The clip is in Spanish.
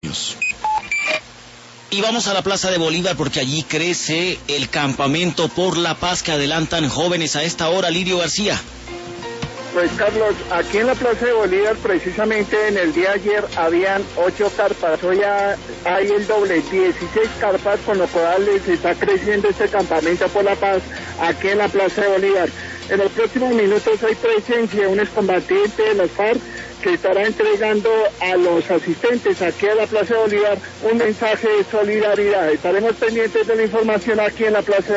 años. Y vamos a la Plaza de Bolívar porque allí crece el campamento por la paz que adelantan jóvenes a esta hora. Lidio García. Pues Carlos, aquí en la Plaza de Bolívar precisamente en el día de ayer habían 8 carpas, hoy hay el doble, 16 carpas, con lo cual se está creciendo este campamento por la paz aquí en la Plaza de Bolívar. En los próximos minutos hay presencia de un excombatiente de las FARC que estará entregando a los asistentes aquí a la Plaza de Bolívar un mensaje de solidaridad. Estaremos pendientes de la información aquí en la Plaza de Bolívar.